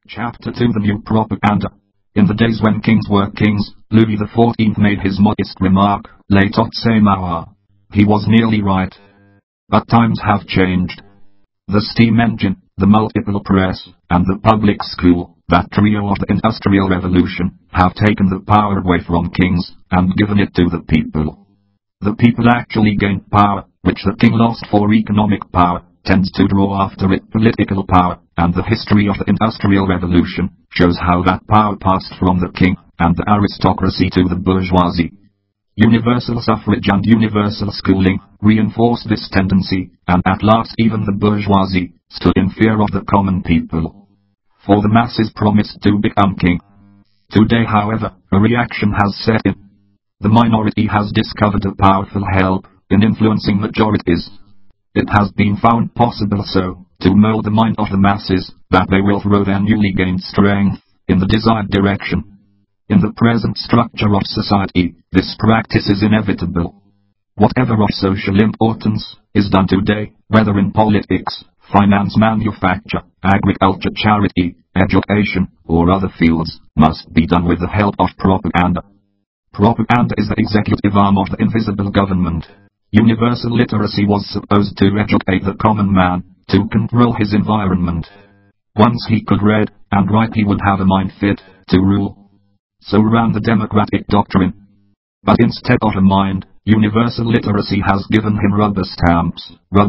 Chapter 2: The New Propaganda. In the days when kings were kings, Louis XIV made his modest remark, "Les temps sont mauvais." He was nearly right. But times have changed. The steam engine, the multiple press, and the public school, that trio of the Industrial Revolution, have taken the power away from kings, and given it to the people. The people actually gained power, which the king lost for economic power, tends to draw after it political power, and the history of the Industrial Revolution shows how that power passed from the king and the aristocracy to the bourgeoisie. Universal suffrage and universal schooling reinforced this tendency, and at last even the bourgeoisie stood in fear of the common people. For the masses promised to become king. Today, however, a reaction has set in. The minority has discovered a powerful help in influencing majorities. It has been found possible so to mold the mind of the masses that they will throw their newly gained strength in the desired direction. In the present structure of society, this practice is inevitable. Whatever of social importance is done today, whether in politics, finance, manufacture, agriculture, charity, education, or other fields, must be done with the help of propaganda. Propaganda is the executive arm of the invisible government. Universal literacy was supposed to educate the common man, to control his environment. Once he could read and write, he would have a mind fit to rule. So ran the democratic doctrine. But instead of a mind, universal literacy has given him rubber stamps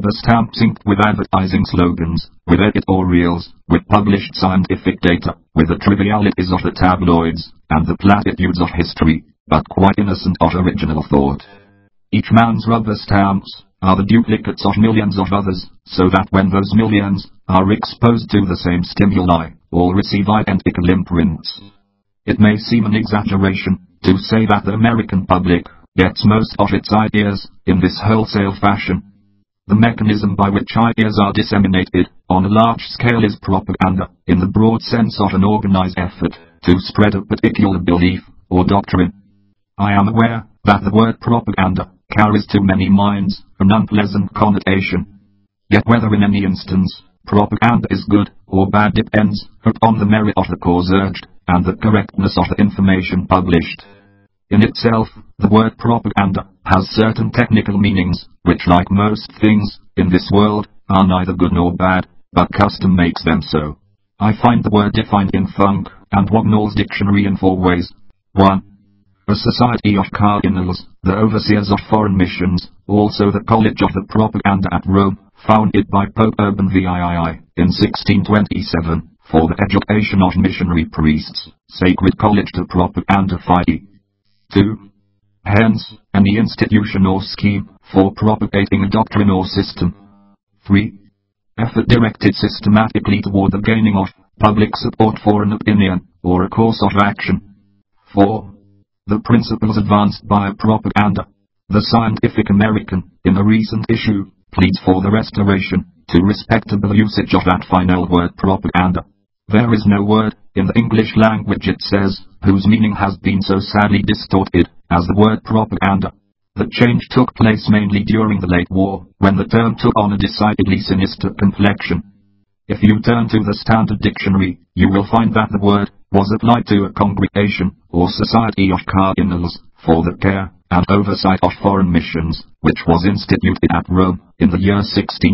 inked with advertising slogans, with editorials, with published scientific data, with the trivialities of the tabloids, and the platitudes of history, but quite innocent of original thought. Each man's rubber stamps are the duplicates of millions of others, so that when those millions are exposed to the same stimuli, all receive identical imprints. It may seem an exaggeration to say that the American public gets most of its ideas in this wholesale fashion. The mechanism by which ideas are disseminated on a large scale is propaganda, in the broad sense of an organized effort to spread a particular belief or doctrine. I am aware that the word propaganda carries to many minds an unpleasant connotation. Yet whether in any instance propaganda is good or bad depends upon the merit of the cause urged and the correctness of the information published. In itself, the word propaganda has certain technical meanings, which, like most things in this world, are neither good nor bad, but custom makes them so. I find the word defined in Funk and Wagnall's dictionary in 4 ways. 1. A society of cardinals, the overseers of foreign missions, also the College of the Propaganda at Rome, founded by Pope Urban VII in 1627, for the education of missionary priests, Sacred College de Propaganda Fide. 2. Hence, any institution or scheme for propagating a doctrine or system. 3. Effort directed systematically toward the gaining of public support for an opinion or a course of action. 4. The principles advanced by propaganda. The Scientific American, in a recent issue, pleads for the restoration to respectable usage of that final word propaganda. There is no word in the English language, it says, whose meaning has been so sadly distorted as the word propaganda. The change took place mainly during the late war, when the term took on a decidedly sinister complexion. If you turn to the Standard Dictionary, you will find that the word was applied to a congregation or society of cardinals for the care and oversight of foreign missions, which was instituted at Rome in the year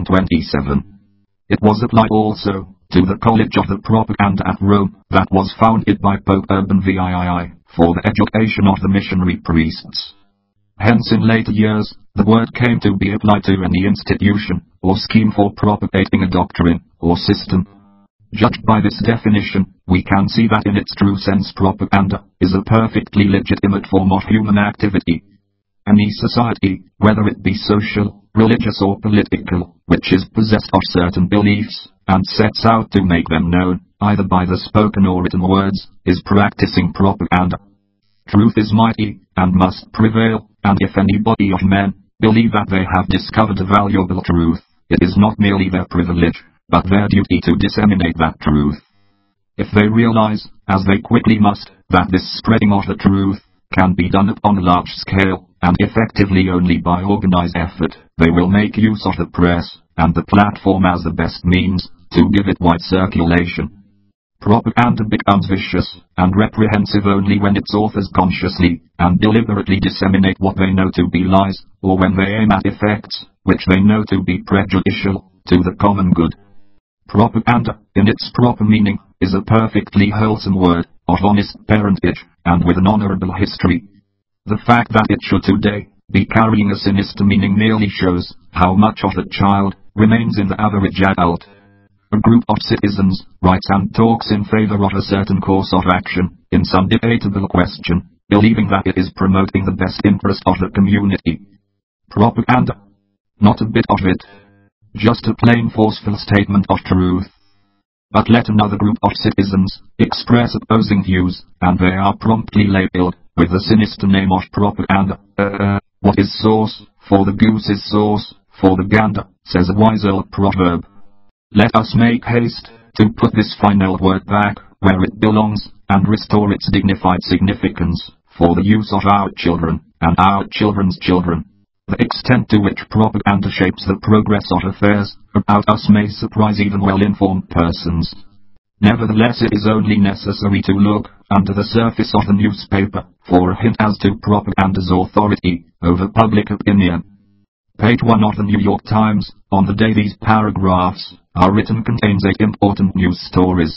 1627. It was applied also to the College of the Propaganda at Rome that was founded by Pope Urban VII for the education of the missionary priests. Hence in later years, the word came to be applied to any institution or scheme for propagating a doctrine or system. Judged by this definition, we can see that in its true sense propaganda is a perfectly legitimate form of human activity. Any society, whether it be social, religious or political, which is possessed of certain beliefs, and sets out to make them known, either by the spoken or written words, is practicing propaganda. Truth is mighty, and must prevail, and if any body of men believe that they have discovered a valuable truth, it is not merely their privilege, but their duty to disseminate that truth. If they realize, as they quickly must, that this spreading of the truth can be done upon a large scale, and effectively only by organized effort, they will make use of the press and the platform as the best means to give it wide circulation. Propaganda becomes vicious and reprehensive only when its authors consciously and deliberately disseminate what they know to be lies, or when they aim at effects which they know to be prejudicial to the common good. Propaganda, in its proper meaning, is a perfectly wholesome word, of honest parentage, and with an honorable history. The fact that it should today be carrying a sinister meaning merely shows how much of the child remains in the average adult. A group of citizens writes and talks in favor of a certain course of action in some debatable question, believing that it is promoting the best interest of the community. Propaganda. Not a bit of it. Just a plain forceful statement of truth. But let another group of citizens express opposing views, and they are promptly labeled with the sinister name of propaganda. What is sauce for the goose is sauce for the gander, says a wise old proverb. Let us make haste to put this fine old word back where it belongs, and restore its dignified significance for the use of our children and our children's children. The extent to which propaganda shapes the progress of affairs about us may surprise even well-informed persons. Nevertheless, it is only necessary to look under the surface of the newspaper for a hint as to propaganda's authority over public opinion. Page 1 of the New York Times, on the day these paragraphs are written, contains 8 important news stories.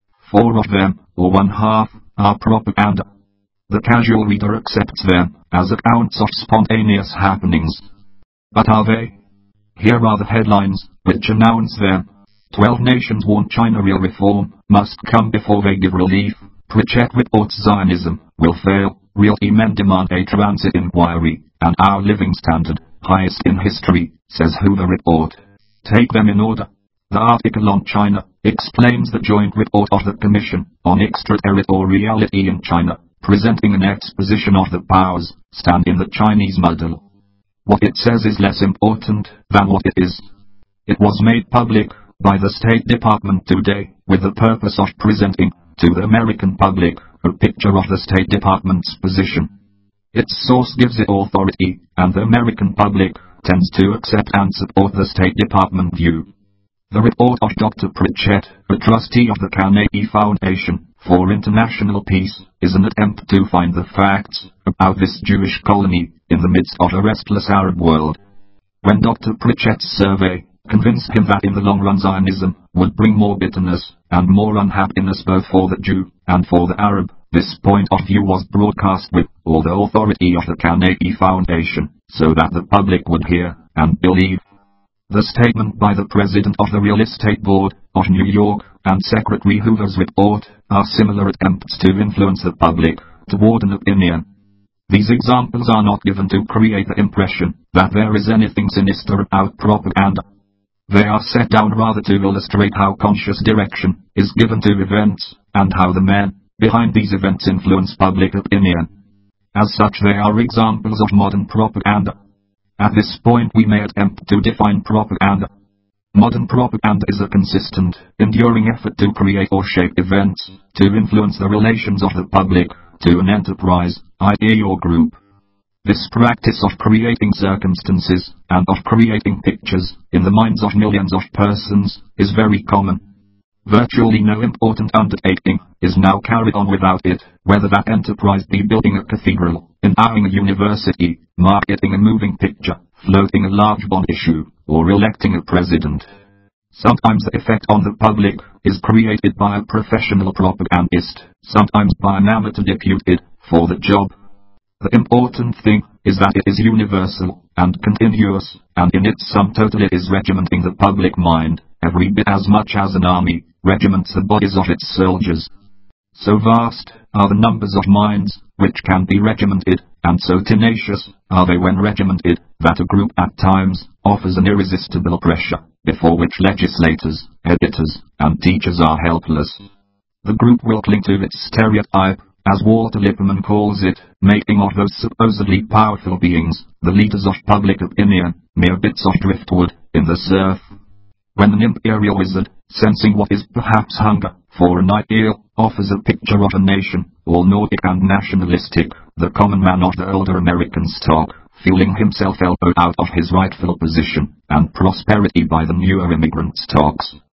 4 of them, or one half, are propaganda. The casual reader accepts them as accounts of spontaneous happenings. But are they? Here are the headlines which announce them. 12 nations warn China real reform must come before they give relief. Pritchett reports Zionism will fail. Realty men demand a transit inquiry, and our living standard, highest in history, says Hoover report. Take them in order. The article on China explains the joint report of the Commission on Extraterritoriality in China, presenting an exposition of the powers stand in the Chinese model. What it says is less important than what it is. It was made public by the State Department today with the purpose of presenting to the American public a picture of the State Department's position. Its source gives it authority, and the American public tends to accept and support the State Department view. The report of Dr. Pritchett, a trustee of the Carnegie Foundation for International Peace, is an attempt to find the facts about this Jewish colony in the midst of a restless Arab world. When Dr. Pritchett's survey convinced him that in the long run Zionism would bring more bitterness and more unhappiness both for the Jew and for the Arab, this point of view was broadcast with all the authority of the Carnegie Foundation, so that the public would hear and believe. The statement by the president of the Real Estate Board of New York and Secretary Hoover's report are similar attempts to influence the public toward an opinion. These examples are not given to create the impression that there is anything sinister about propaganda. They are set down rather to illustrate how conscious direction is given to events, and how the men behind these events influence public opinion. As such, they are examples of modern propaganda. At this point we may attempt to define propaganda. Modern propaganda is a consistent, enduring effort to create or shape events, to influence the relations of the public to an enterprise, idea or group. This practice of creating circumstances, and of creating pictures, in the minds of millions of persons, is very common. Virtually no important undertaking is now carried on without it, whether that enterprise be building a cathedral, endowing a university, marketing a moving picture, floating a large bond issue, or electing a president. Sometimes the effect on the public is created by a professional propagandist, sometimes by an amateur deputed for the job. The important thing is that it is universal and continuous, and in its sum total it is regimenting the public mind, every bit as much as an army regiments the bodies of its soldiers. So vast are the numbers of minds which can be regimented, and so tenacious are they when regimented, that a group at times offers an irresistible pressure, before which legislators, editors, and teachers are helpless. The group will cling to its stereotype, as Walter Lippmann calls it, making of those supposedly powerful beings, the leaders of public opinion, mere bits of driftwood in the surf. When an imperial wizard, sensing what is perhaps hunger for an ideal, offers a picture of a nation, all Nordic and nationalistic, the common man of the older American stock, feeling himself elbowed out of his rightful position and prosperity by the newer immigrant stocks,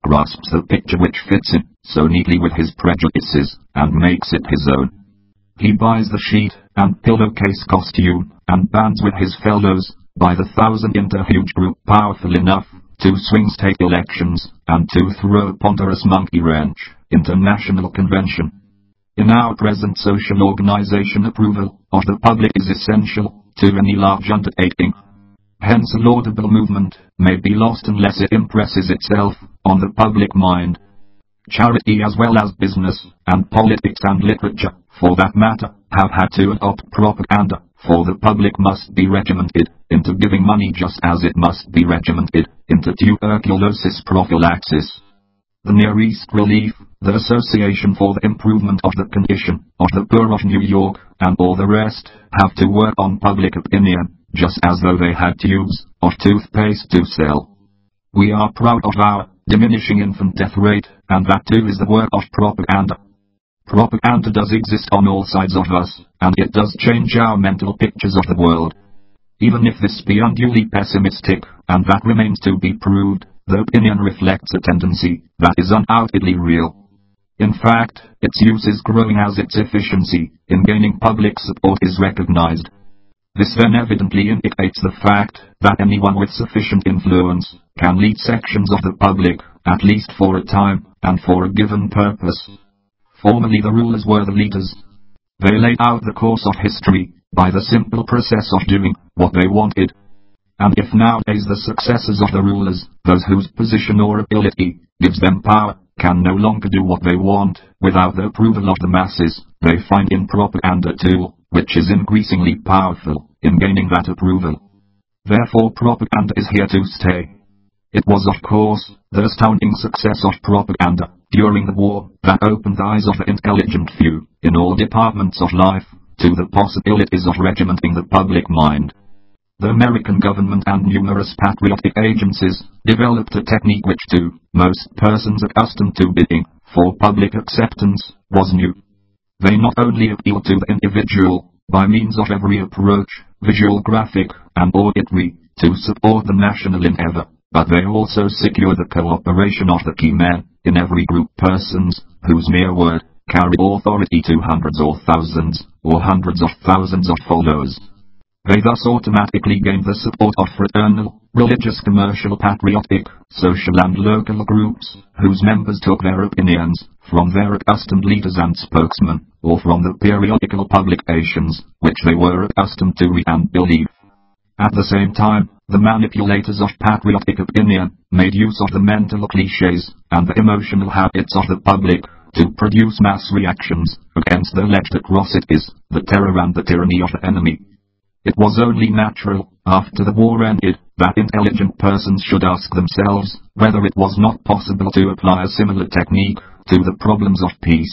grasps a picture which fits in so neatly with his prejudices, and makes it his own. He buys the sheet and pillowcase costume, and bands with his fellows, by the thousand into a huge group powerful enough to swing state elections, and to throw a ponderous monkey wrench into national convention. In our present social organization, approval of the public is essential to any large undertaking. Hence a laudable movement may be lost unless it impresses itself on the public mind. Charity as well as business, and politics and literature, for that matter, have had to adopt propaganda, for the public must be regimented into giving money just as it must be regimented into tuberculosis prophylaxis. The Near East Relief, the Association for the Improvement of the Condition of the Poor of New York, and all the rest, have to work on public opinion, just as though they had tubes of toothpaste to sell. We are proud of our diminishing infant death rate, and that too is the work of propaganda. Propaganda does exist on all sides of us, and it does change our mental pictures of the world. Even if this be unduly pessimistic, and that remains to be proved, the opinion reflects a tendency that is undoubtedly real. In fact, its use is growing as its efficiency in gaining public support is recognized. This then evidently indicates the fact that anyone with sufficient influence can lead sections of the public, at least for a time, and for a given purpose. Formerly the rulers were the leaders. They laid out the course of history by the simple process of doing what they wanted. And if nowadays the successors of the rulers, those whose position or ability gives them power, can no longer do what they want without the approval of the masses, they find in propaganda a tool which is increasingly powerful in gaining that approval. Therefore propaganda is here to stay. It was of course the astounding success of propaganda during the war that opened the eyes of the intelligent few in all departments of life to the possibilities of regimenting the public mind. The American government and numerous patriotic agencies developed a technique which to most persons accustomed to bidding for public acceptance was new. They not only appealed to the individual by means of every approach, visual, graphic, and auditory, to support the national endeavor, but they also secured the cooperation of the key men in every group, persons whose mere word carried authority to hundreds or thousands, or hundreds of thousands of followers. They thus automatically gained the support of fraternal, religious, commercial, patriotic, social and local groups, whose members took their opinions from their accustomed leaders and spokesmen, or from the periodical publications, which they were accustomed to read and believe. At the same time, the manipulators of patriotic opinion made use of the mental cliches and the emotional habits of the public to produce mass reactions against the alleged atrocities, the terror and the tyranny of the enemy. It was only natural, after the war ended, that intelligent persons should ask themselves whether it was not possible to apply a similar technique to the problems of peace.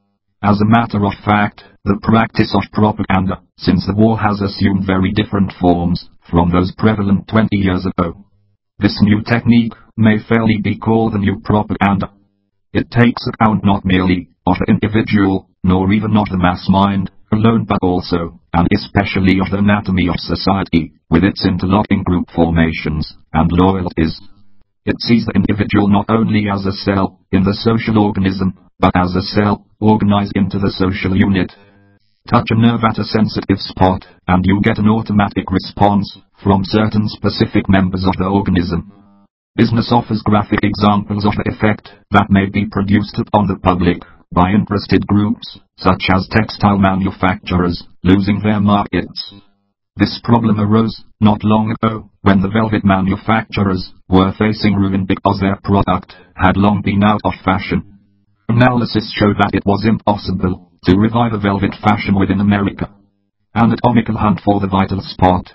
As a matter of fact, the practice of propaganda since the war has assumed very different forms from those prevalent 20 years ago. This new technique may fairly be called the new propaganda. It takes account not merely of the individual, nor even of the mass mind alone, but also, and especially, of the anatomy of society, with its interlocking group formations and loyalties. It sees the individual not only as a cell in the social organism, but as a cell organized into the social unit. Touch a nerve at a sensitive spot, and you get an automatic response from certain specific members of the organism. Business offers graphic examples of the effect that may be produced upon the public by interested groups, such as textile manufacturers, losing their markets. This problem arose not long ago, when the velvet manufacturers were facing ruin because their product had long been out of fashion. Analysis showed that it was impossible to revive a velvet fashion within America. Anatomical hunt for the vital spot.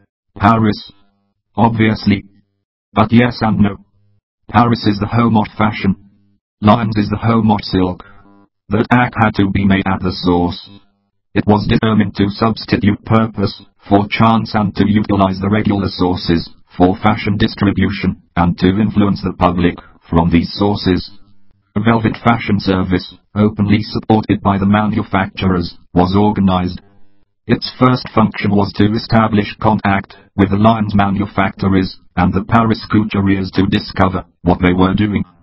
Paris. Obviously. But yes and no. Paris is the home of fashion. Lyons is the home of silk. The attack had to be made at the source. It was determined to substitute purpose for chance and to utilize the regular sources for fashion distribution and to influence the public from these sources. A velvet fashion service, openly supported by the manufacturers, was organized. Its first function was to establish contact with the Lyons manufacturers and the Paris couturiers to discover what they were doing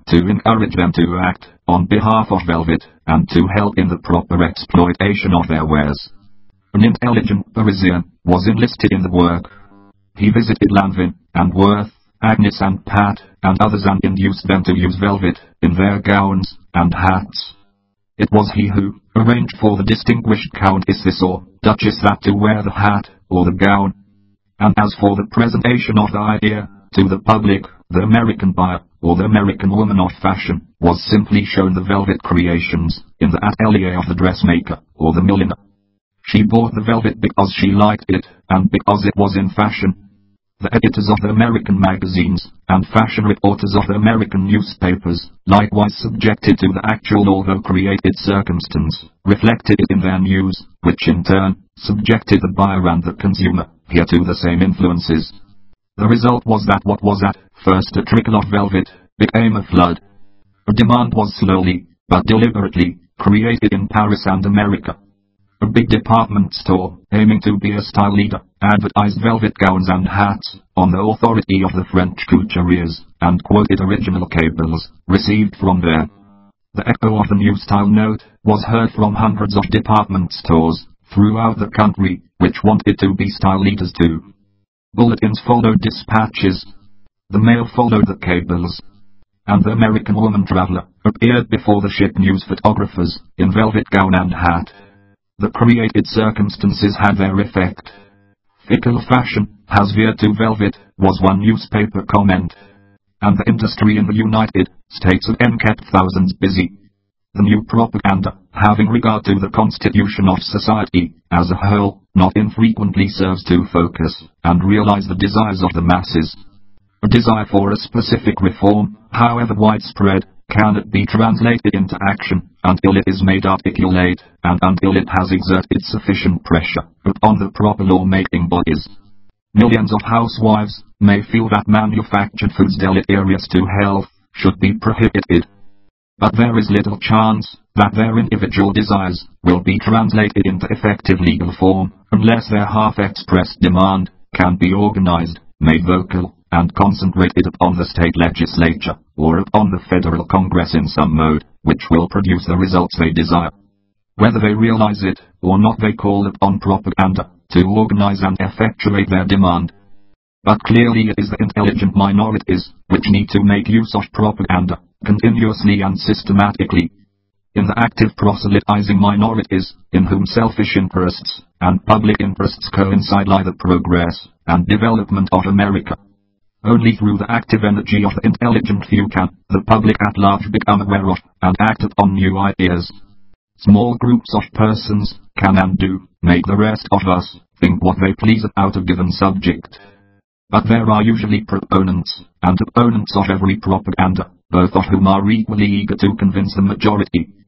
to encourage them to act on behalf of Velvet, and to help in the proper exploitation of their wares. An intelligent Parisian was enlisted in the work. He visited Lanvin, and Worth, Agnes and Pat, and others, and induced them to use velvet in their gowns and hats. It was he who arranged for the distinguished countesses or duchess that to wear the hat or the gown. And as for the presentation of the idea to the public, the American buyer, or the American woman of fashion, was simply shown the velvet creations in the atelier of the dressmaker or the milliner. She bought the velvet because she liked it, and because it was in fashion. The editors of the American magazines, and fashion reporters of the American newspapers, likewise subjected to the actual although created circumstance, reflected it in their news, which in turn subjected the buyer and the consumer here to the same influences. The result was that what was at first a trickle of velvet became a flood. A demand was slowly, but deliberately, created in Paris and America. A big department store, aiming to be a style leader, advertised velvet gowns and hats on the authority of the French couturiers, and quoted original cables received from there. The echo of the new style note was heard from hundreds of department stores throughout the country, which wanted to be style leaders too. Bulletins followed dispatches. The mail followed the cables. And the American woman traveler appeared before the ship news photographers in velvet gown and hat. The created circumstances had their effect. Fickle fashion has veered to velvet, was one newspaper comment. And the industry in the United States again kept thousands busy. The new propaganda, having regard to the constitution of society as a whole, not infrequently serves to focus and realize the desires of the masses. A desire for a specific reform, however widespread, cannot be translated into action until it is made articulate, and until it has exerted sufficient pressure upon the proper law-making bodies. Millions of housewives may feel that manufactured foods deleterious to health should be prohibited. But there is little chance that their individual desires will be translated into effective legal form, unless their half-expressed demand can be organized, made vocal, and concentrated upon the state legislature, or upon the federal Congress in some mode, which will produce the results they desire. Whether they realize it or not, they call upon propaganda to organize and effectuate their demand. But clearly it is the intelligent minorities which need to make use of propaganda, continuously and systematically. In the active proselytizing minorities, in whom selfish interests and public interests coincide, lie the progress and development of America. Only through the active energy of the intelligent few can the public at large become aware of and act upon new ideas. Small groups of persons can and do make the rest of us think what they please about a given subject. But there are usually proponents and opponents of every propaganda, both of whom are equally eager to convince the majority.